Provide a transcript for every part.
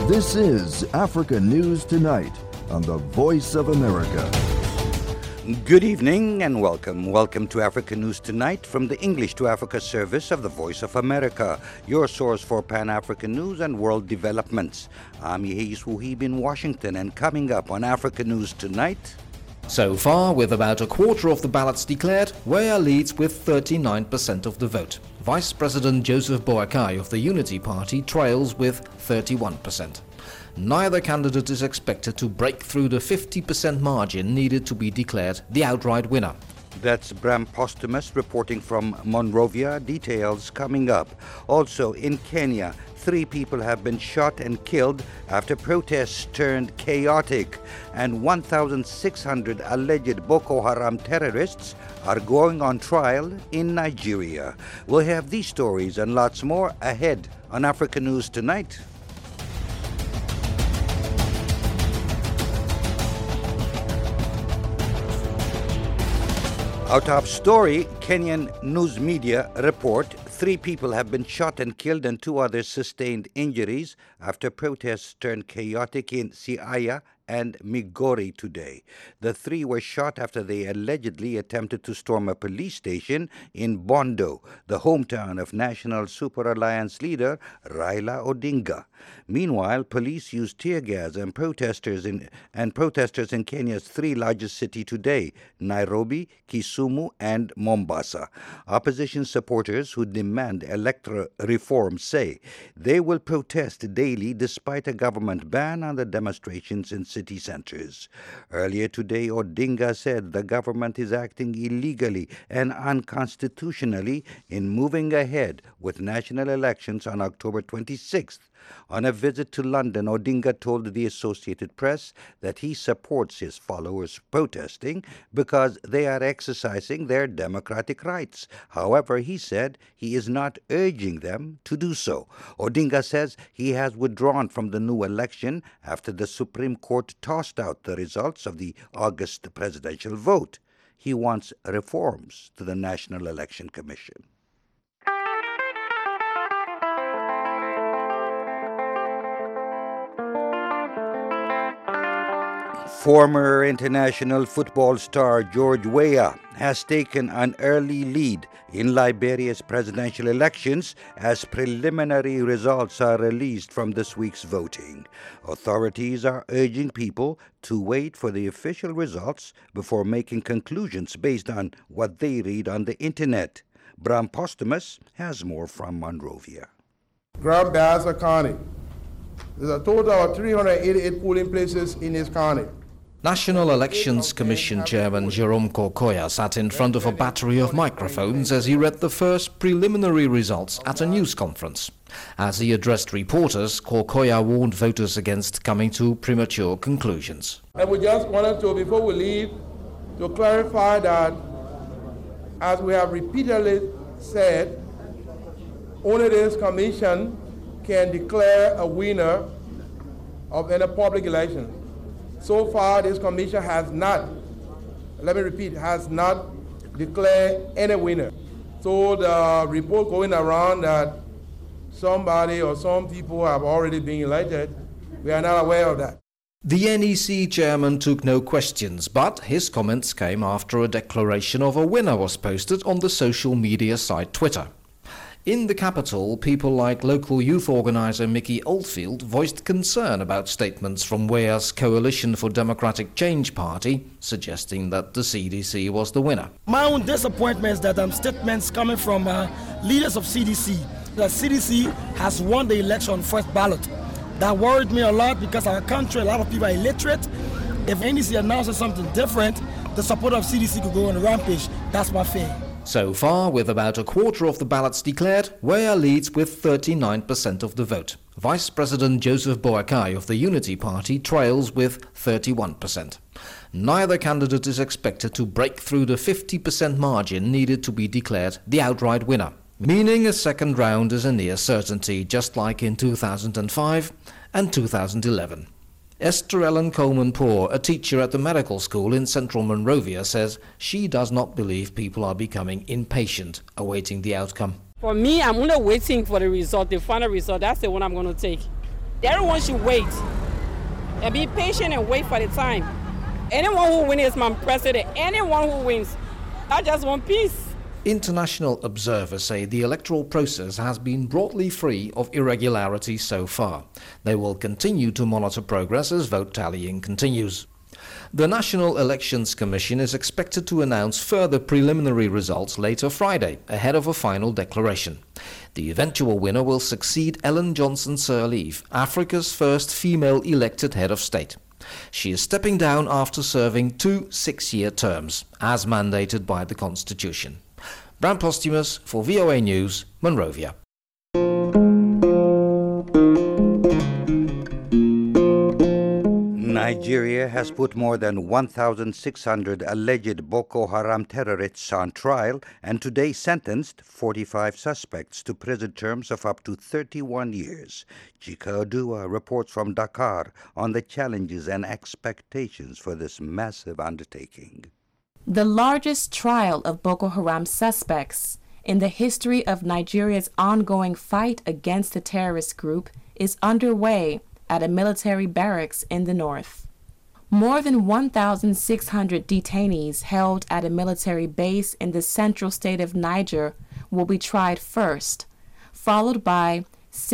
This is Africa News Tonight on the Voice of America. Good evening and welcome. Welcome to Africa News Tonight from the English to Africa service of the Voice of America, your source for Pan-African news and world developments. I'm Yehis Wuhib in Washington, and coming up on Africa News Tonight... So far, with about a quarter of the ballots declared, Weah leads with 39% of the vote. Vice President Joseph Boakai of the Unity Party trails with 31%. Neither candidate is expected to break through the 50% margin needed to be declared the outright winner. That's Bram Postumus reporting from Monrovia. Details coming up. Also in Kenya, 3 people have been shot and killed after protests turned chaotic, and 1,600 alleged Boko Haram terrorists are going on trial in Nigeria. We'll have these stories and lots more ahead on Africa News Tonight. Our top story, Kenyan news media report 3 people have been shot and killed and 2 others sustained injuries after protests turned chaotic in Siaya and Migori today. The 3 were shot after they allegedly attempted to storm a police station in Bondo, the hometown of National Super Alliance leader Raila Odinga. Meanwhile, police used tear gas and protesters in Kenya's 3 largest cities today, Nairobi, Kisumu, and Mombasa. Opposition supporters who demand electoral reform say they will protest daily despite a government ban on the demonstrations in city centers. Earlier today, Odinga said the government is acting illegally and unconstitutionally in moving ahead with national elections on October 26th. On a visit to London, Odinga told the Associated Press that he supports his followers protesting because they are exercising their democratic rights. However, he said he is not urging them to do so. Odinga says he has withdrawn from the new election after the Supreme Court tossed out the results of the August presidential vote. He wants reforms to the National Election Commission. Former international football star George Weah has taken an early lead in Liberia's presidential elections as preliminary results are released from this week's voting. Authorities are urging people to wait for the official results before making conclusions based on what they read on the internet. Bram Postumus has more from Monrovia. Grand Bassa County. There's a total of 388 polling places in this county. National Elections Commission Chairman Jerome Kokoya sat in front of a battery of microphones as he read the first preliminary results at a news conference. As he addressed reporters, Kokoya warned voters against coming to premature conclusions. And we just wanted to, before we leave, to clarify that, as we have repeatedly said, only this commission can declare a winner of any public election. So far, this commission has not, let me repeat, has not declared any winner. So the report going around that somebody or some people have already been elected, we are not aware of that. The NEC chairman took no questions, but his comments came after a declaration of a winner was posted on the social media site Twitter. In the capital, people like local youth organizer Mickey Oldfield voiced concern about statements from Weah's Coalition for Democratic Change party, suggesting that the CDC was the winner. My own disappointment is that statements coming from leaders of CDC, that CDC has won the election first ballot. That worried me a lot because our country, a lot of people are illiterate. If NEC announces something different, the support of CDC could go on a rampage. That's my fear. So far, with about a quarter of the ballots declared, Weah leads with 39% of the vote. Vice President Joseph Boakai of the Unity Party trails with 31%. Neither candidate is expected to break through the 50% margin needed to be declared the outright winner, meaning a second round is a near certainty, just like in 2005 and 2011. Esther Ellen Coleman-Poore, a teacher at the medical school in central Monrovia, says she does not believe people are becoming impatient awaiting the outcome. For me, I'm only waiting for the result, the final result. That's the one I'm going to take. Everyone should wait and be patient and wait for the time. Anyone who wins is my president. Anyone who wins, I just want peace. International observers say the electoral process has been broadly free of irregularities so far. They will continue to monitor progress as vote tallying continues. The National Elections Commission is expected to announce further preliminary results later Friday, ahead of a final declaration. The eventual winner will succeed Ellen Johnson Sirleaf, Africa's first female elected head of state. She is stepping down after serving 2 6-year terms, as mandated by the Constitution. Bram Postumus for VOA News, Monrovia. Nigeria has put more than 1,600 alleged Boko Haram terrorists on trial and today sentenced 45 suspects to prison terms of up to 31 years. Chika Odua reports from Dakar on the challenges and expectations for this massive undertaking. The largest trial of Boko Haram suspects in the history of Nigeria's ongoing fight against the terrorist group is underway at a military barracks in the north. More than 1,600 detainees held at a military base in the central state of Niger will be tried first, followed by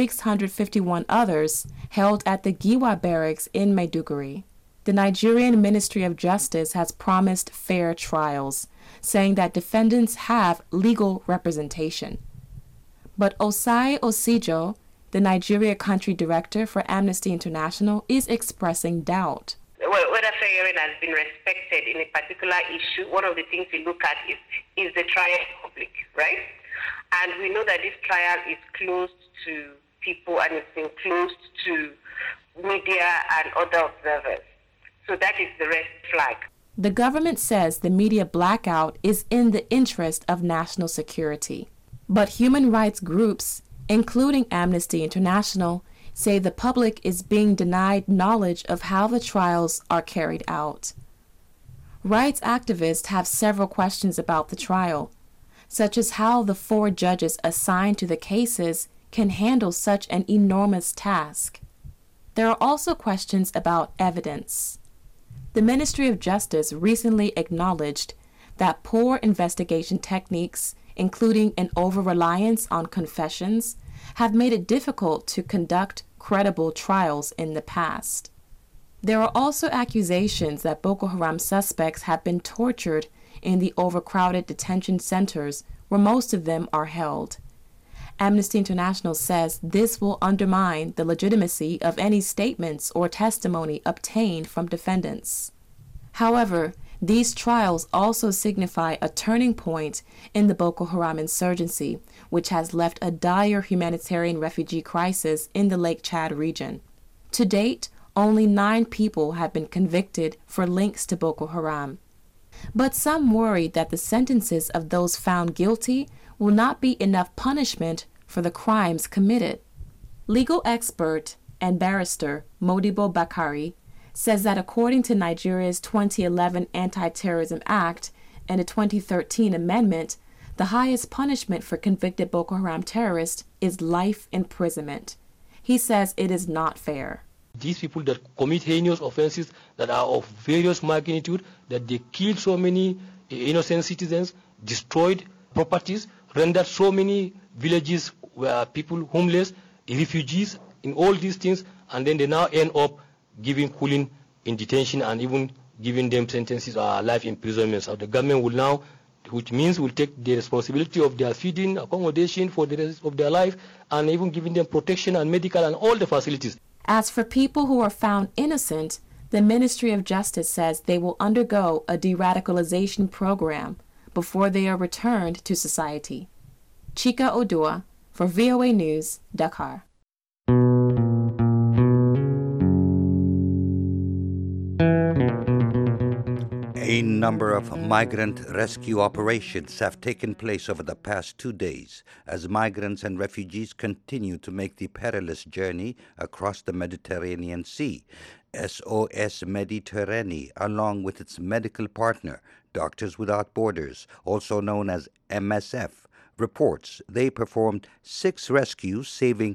651 others held at the Giwa barracks in Maiduguri. The Nigerian Ministry of Justice has promised fair trials, saying that defendants have legal representation. But Osai Osijo, the Nigeria country director for Amnesty International, is expressing doubt. Well, whether fair hearing has been respected in a particular issue, one of the things we look at is the trial public, right? And we know that this trial is closed to people and it's been closed to media and other observers. So that is the red flag. The government says the media blackout is in the interest of national security. But human rights groups, including Amnesty International, say the public is being denied knowledge of how the trials are carried out. Rights activists have several questions about the trial, such as how the 4 judges assigned to the cases can handle such an enormous task. There are also questions about evidence. The Ministry of Justice recently acknowledged that poor investigation techniques, including an over-reliance on confessions, have made it difficult to conduct credible trials in the past. There are also accusations that Boko Haram suspects have been tortured in the overcrowded detention centers where most of them are held. Amnesty International says this will undermine the legitimacy of any statements or testimony obtained from defendants. However, these trials also signify a turning point in the Boko Haram insurgency, which has left a dire humanitarian refugee crisis in the Lake Chad region. To date, only 9 people have been convicted for links to Boko Haram. But some worry that the sentences of those found guilty will not be enough punishment for the crimes committed. Legal expert and barrister Modibo Bakari says that according to Nigeria's 2011 Anti-Terrorism Act and a 2013 amendment, the highest punishment for convicted Boko Haram terrorists is life imprisonment. He says it is not fair. These people that commit heinous offenses that are of various magnitude, that they killed so many innocent citizens, destroyed properties, rendered so many villages where people homeless, refugees, in all these things, and then they now end up cooling in detention and even giving them sentences or life imprisonment. So the government will now, which means will take the responsibility of their feeding, accommodation for the rest of their life, and even giving them protection and medical and all the facilities. As for people who are found innocent, the Ministry of Justice says they will undergo a de-radicalization program before they are returned to society. Chika Odua for VOA News, Dakar. A number of migrant rescue operations have taken place over the past 2 days as migrants and refugees continue to make the perilous journey across the Mediterranean Sea. SOS Mediterranee, along with its medical partner, Doctors Without Borders, also known as MSF, reports they performed 6 rescues, saving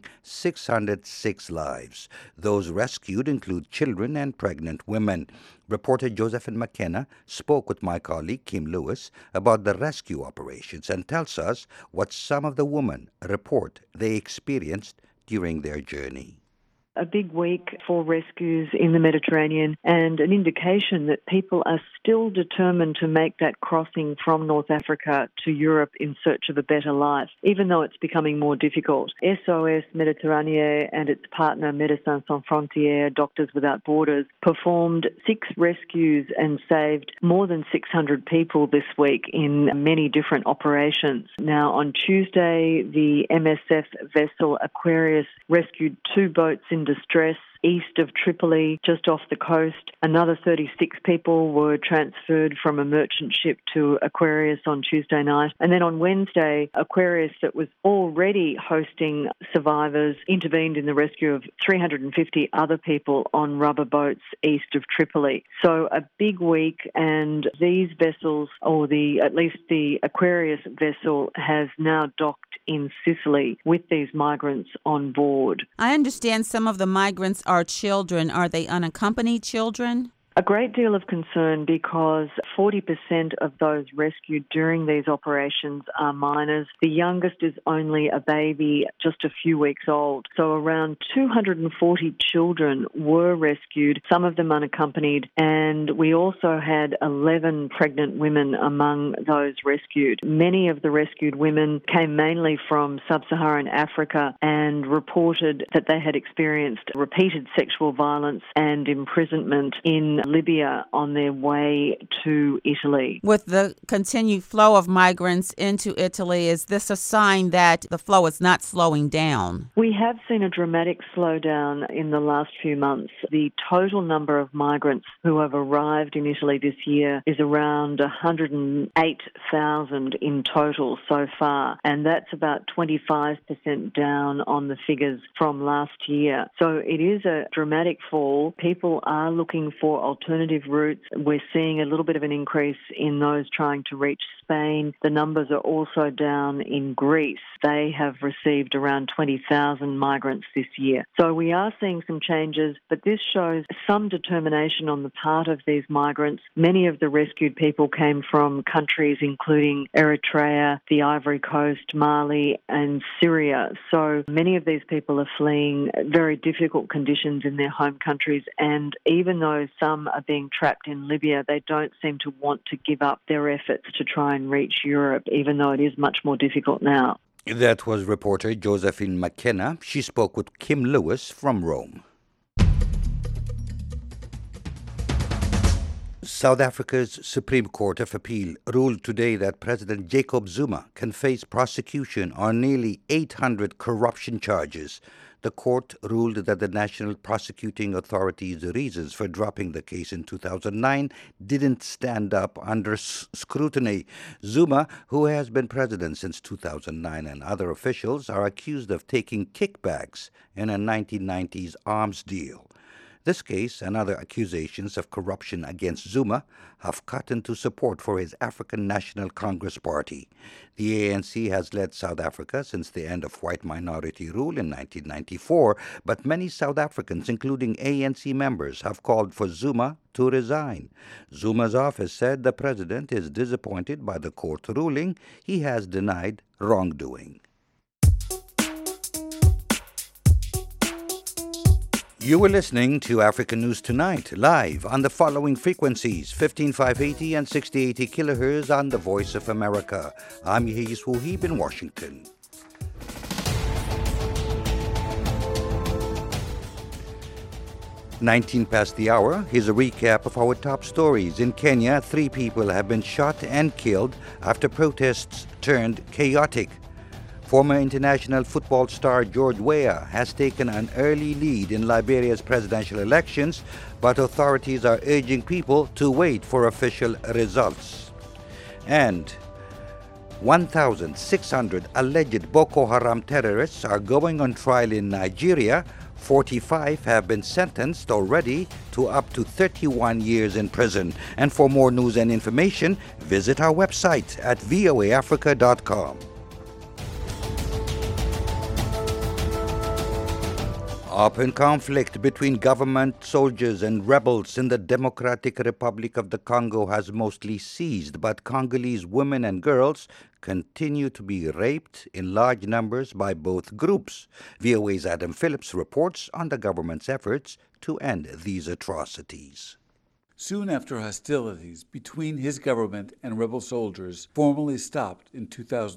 606 lives. Those rescued include children and pregnant women. Reporter Josephine McKenna spoke with my colleague Kim Lewis about the rescue operations and tells us what some of the women report they experienced during their journey. A big week for rescues in the Mediterranean and an indication that people are still determined to make that crossing from North Africa to Europe in search of a better life, even though it's becoming more difficult. SOS Méditerranée and its partner Médecins Sans Frontières, Doctors Without Borders, performed 6 rescues and saved more than 600 people this week in many different operations. Now, on Tuesday, the MSF vessel Aquarius rescued 2 boats in distress east of Tripoli, just off the coast. Another 36 people were transferred from a merchant ship to Aquarius on Tuesday night. And then on Wednesday, Aquarius, that was already hosting survivors, intervened in the rescue of 350 other people on rubber boats east of Tripoli. So a big week, and these vessels, or at least the Aquarius vessel, has now docked in Sicily with these migrants on board. I understand some of the migrants are children. Are they unaccompanied children? A great deal of concern because 40% of those rescued during these operations are minors. The youngest is only a baby, just a few weeks old. So around 240 children were rescued, some of them unaccompanied, and we also had 11 pregnant women among those rescued. Many of the rescued women came mainly from sub-Saharan Africa and reported that they had experienced repeated sexual violence and imprisonment in Libya on their way to Italy. With the continued flow of migrants into Italy, is this a sign that the flow is not slowing down? We have seen a dramatic slowdown in the last few months. The total number of migrants who have arrived in Italy this year is around 108,000 in total so far, and that's about 25% down on the figures from last year. So it is a dramatic fall. People are looking for alternative routes. We're seeing a little bit of an increase in those trying to reach Spain. The numbers are also down in Greece. They have received around 20,000 migrants this year. So we are seeing some changes, but this shows some determination on the part of these migrants. Many of the rescued people came from countries including Eritrea, the Ivory Coast, Mali and Syria. So many of these people are fleeing very difficult conditions in their home countries, and even though some are being trapped in Libya, they don't seem to want to give up their efforts to try and reach Europe, even though it is much more difficult now. That was reporter Josephine McKenna. She spoke with Kim Lewis from Rome. South Africa's Supreme Court of Appeal ruled today that President Jacob Zuma can face prosecution on nearly 800 corruption charges. The court ruled that the National Prosecuting Authority's reasons for dropping the case in 2009 didn't stand up under scrutiny. Zuma, who has been president since 2009, and other officials are accused of taking kickbacks in a 1990s arms deal. This case and other accusations of corruption against Zuma have cut into support for his African National Congress Party. The ANC has led South Africa since the end of white minority rule in 1994, but many South Africans, including ANC members, have called for Zuma to resign. Zuma's office said the president is disappointed by the court ruling. He has denied wrongdoing. You were listening to African News Tonight, live on the following frequencies, 15580 and 6080 kilohertz on the Voice of America. I'm Yehis Wuhib in Washington. "19 past the hour, here's a recap of our top stories. In Kenya, 3 people have been shot and killed after protests turned chaotic. Former international football star George Weah has taken an early lead in Liberia's presidential elections, but authorities are urging people to wait for official results. And 1,600 alleged Boko Haram terrorists are going on trial in Nigeria. 45 have been sentenced already to up to 31 years in prison. And for more news and information, visit our website at voaafrica.com. Open conflict between government soldiers and rebels in the Democratic Republic of the Congo has mostly ceased, but Congolese women and girls continue to be raped in large numbers by both groups. VOA's Adam Phillips reports on the government's efforts to end these atrocities. Soon after hostilities between his government and rebel soldiers formally stopped in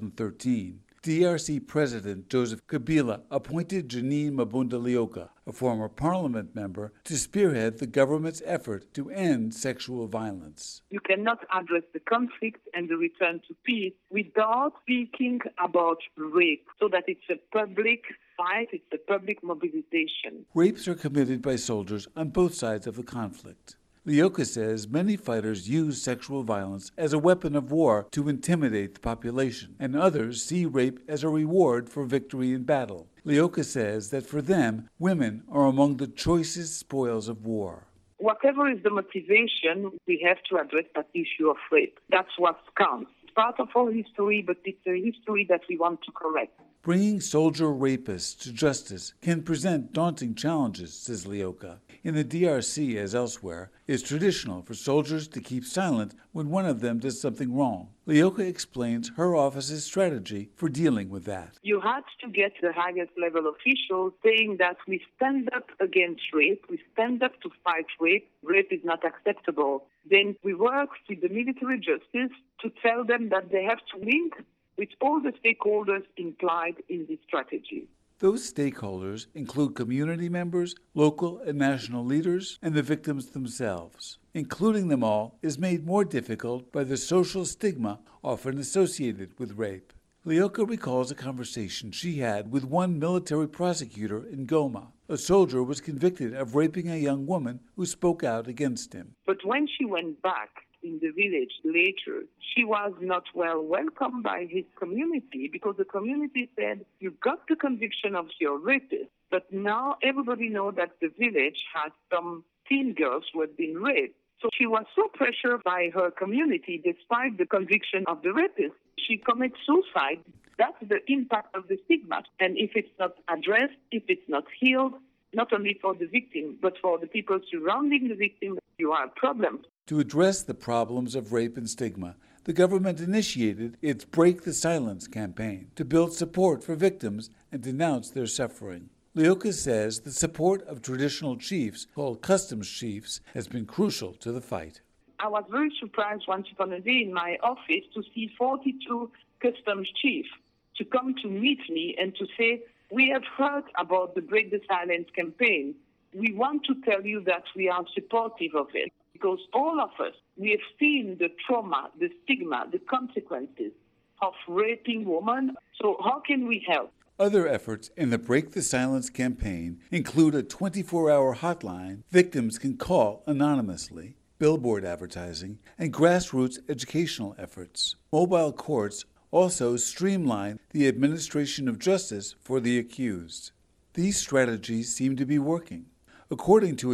2013, DRC President Joseph Kabila appointed Janine Mabunda Lyoka, a former parliament member, to spearhead the government's effort to end sexual violence. You cannot address the conflict and the return to peace without speaking about rape, so that it's a public fight, it's a public mobilization. Rapes are committed by soldiers on both sides of the conflict. Lyoka says many fighters use sexual violence as a weapon of war to intimidate the population, and others see rape as a reward for victory in battle. Lyoka says that for them, women are among the choicest spoils of war. Whatever is the motivation, we have to address that issue of rape. That's what counts. It's part of our history, but it's a history that we want to correct. Bringing soldier rapists to justice can present daunting challenges, says Lyoka. In the DRC, as elsewhere, it's traditional for soldiers to keep silent when one of them does something wrong. Lyoka explains her office's strategy for dealing with that. You had to get the highest level officials saying that we stand up against rape, we stand up to fight rape, rape is not acceptable. Then we work with the military justice to tell them that they have to link with all the stakeholders implied in this strategy. Those stakeholders include community members, local and national leaders, and the victims themselves. Including them all is made more difficult by the social stigma often associated with rape. Lyoka recalls a conversation she had with one military prosecutor in Goma. A soldier was convicted of raping a young woman who spoke out against him. But when she went back in the village later, she was not well welcomed by his community because the community said, you got the conviction of your rapist, but now everybody knows that the village has some teen girls who had been raped. So she was so pressured by her community despite the conviction of the rapist. She commits suicide. That's the impact of the stigma. And if it's not addressed, if it's not healed, not only for the victim, but for the people surrounding the victim, you are a problem. To address the problems of rape and stigma, the government initiated its Break the Silence campaign to build support for victims and denounce their suffering. Lyoka says the support of traditional chiefs, called customs chiefs, has been crucial to the fight. I was very surprised once upon a day in my office to see 42 customs chiefs to come to meet me and to say, we have heard about the Break the Silence campaign. We want to tell you that we are supportive of it. Because all of us, we have seen the trauma, the stigma, the consequences of raping women. So how can we help? Other efforts in the Break the Silence campaign include a 24-hour hotline victims can call anonymously, billboard advertising, and grassroots educational efforts. Mobile courts also streamline the administration of justice for the accused. These strategies seem to be working. According to a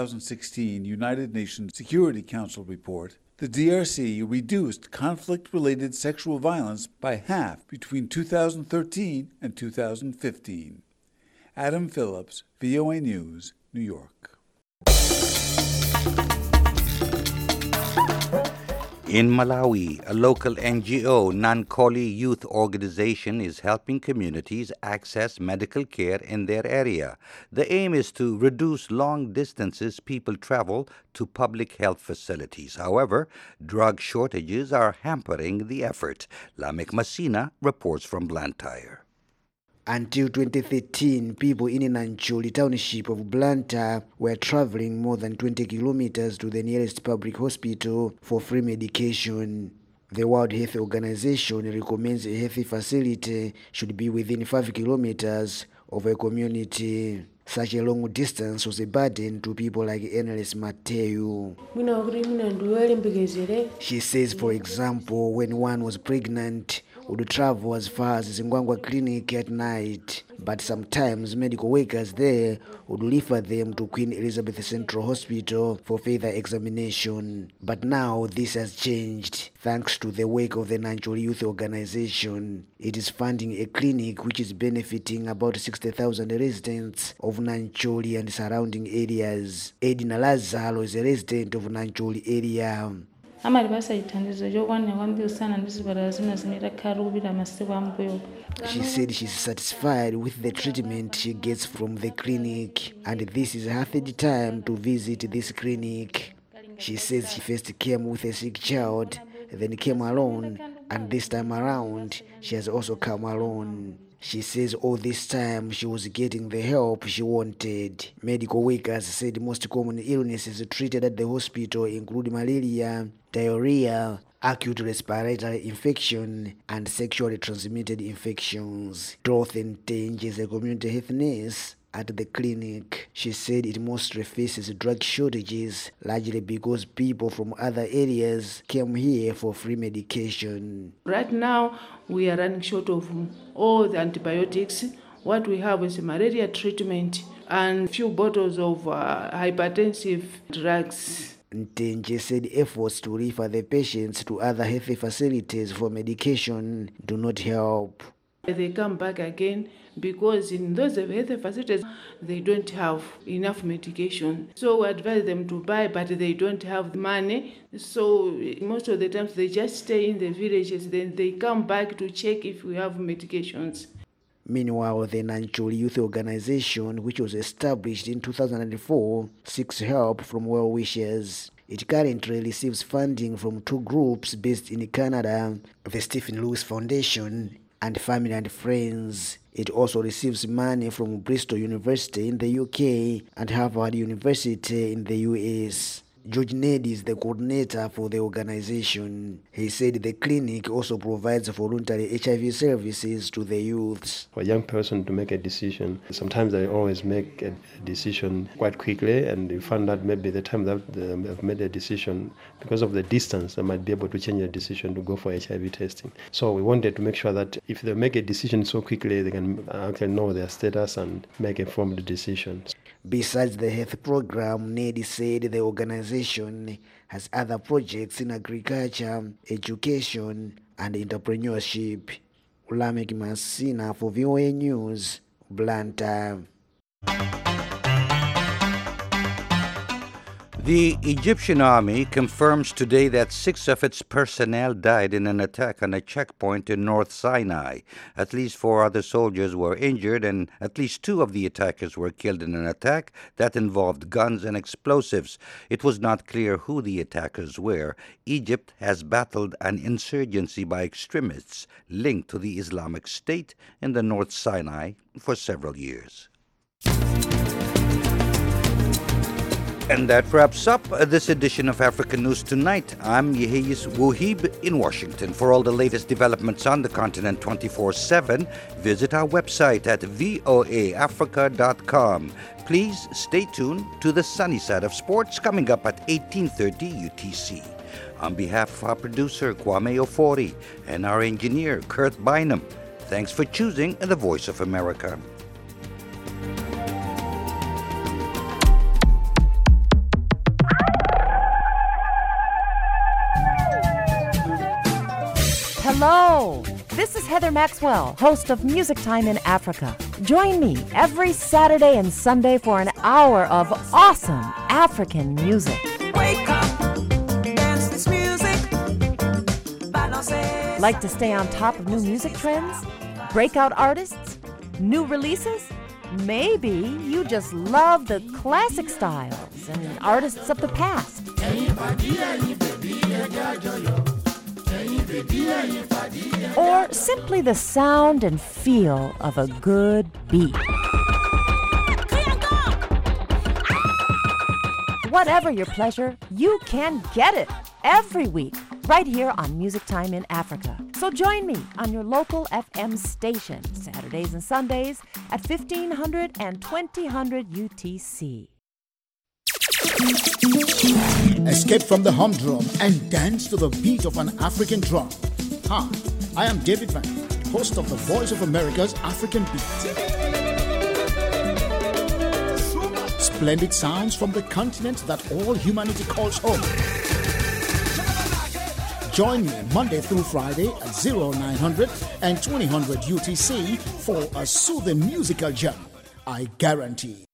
2016 United Nations Security Council report, the DRC reduced conflict-related sexual violence by half between 2013 and 2015. Adam Phillips, VOA News, New York. In Malawi, a local NGO, Nankoli Youth Organization, is helping communities access medical care in their area. The aim is to reduce long distances people travel to public health facilities. However, drug shortages are hampering the effort. Lamek Masina reports from Blantyre. Until 2013, people in Nankoli township of Blantyre were traveling more than 20 kilometers to the nearest public hospital for free medication. The World Health Organization recommends a health facility should be within 5 kilometers of a community. Such a long distance was a burden to people like Enelis Mateu. She says, for example, when one was pregnant, would travel as far as Zingwangwa Clinic at night. but sometimes medical workers there would refer them to Queen Elizabeth Central Hospital for further examination. But now this has changed thanks to the work of the Nancholi Youth Organization. It is funding a clinic which is benefiting about 60,000 residents of Nancholi and surrounding areas. Edina Lazaro is a resident of Nancholi area. She said she's satisfied with the treatment she gets from the clinic, and this is her third time to visit this clinic. She says she first came with a sick child, then came alone, and this time around she has also come alone. She says all this time she was getting the help she wanted. Medical workers said most common illnesses treated at the hospital include malaria, diarrhea, acute respiratory infection, and sexually transmitted infections. Dorothy Ntenje is a community health nurse at the clinic. She said it mostly faces drug shortages, largely because people from other areas came here for free medication. Right now, we are running short of all the antibiotics. What we have is malaria treatment and few bottles of hypertensive drugs. Ntenje said efforts to refer the patients to other health facilities for medication do not help. They come back again because in those health facilities, they don't have enough medication. So we advise them to buy, but they don't have the money. So most of the times they just stay in the villages, then they come back to check if we have medications. Meanwhile, the Nancholi Youth Organization, which was established in 2004, seeks help from well-wishers. It currently receives funding from two groups based in Canada, the Stephen Lewis Foundation and Family and Friends. It also receives money from Bristol University in the UK and Harvard University in the US. George Ned is the coordinator for the organization. He said the clinic also provides voluntary HIV services to the youths. For a young person to make a decision, sometimes they always make a decision quite quickly, and you find that maybe the time that they have made a decision, because of the distance, they might be able to change their decision to go for HIV testing. So we wanted to make sure that if they make a decision so quickly, they can actually know their status and make informed decisions. Besides the health program, Ned said the organization has other projects in agriculture, education, and entrepreneurship. Ulamek Masina for VOA News, Blantyre. The Egyptian army confirms today that 6 of its personnel died in an attack on a checkpoint in North Sinai. At least 4 other soldiers were injured, and at least 2 of the attackers were killed in an attack that involved guns and explosives. It was not clear who the attackers were. Egypt has battled an insurgency by extremists linked to the Islamic State in the North Sinai for several years. And that wraps up this edition of African News Tonight. I'm Yehiyas Wuhib in Washington. For all the latest developments on the continent 24/7, visit our website at voaafrica.com. Please stay tuned to the sunny side of sports coming up at 18:30 UTC. On behalf of our producer, Kwame Ofori, and our engineer, Kurt Bynum, thanks for choosing the Voice of America. Hello, this is Heather Maxwell, host of Music Time in Africa. Join me every Saturday and Sunday for an hour of awesome African music. Wake up, dance this music. Like to stay on top of new music trends? Breakout artists? New releases? Maybe you just love the classic styles and artists of the past. Or simply the sound and feel of a good beat. Whatever your pleasure, you can get it every week right here on Music Time in Africa. So join me on your local FM station, Saturdays and Sundays at 1500 and 2000 UTC. Escape from the humdrum and dance to the beat of an African drum. Hi, I am David Van, host of the Voice of America's African Beat. Splendid sounds from the continent that all humanity calls home. Join me Monday through Friday at 0900 and 2000 UTC for a soothing musical journey. I guarantee.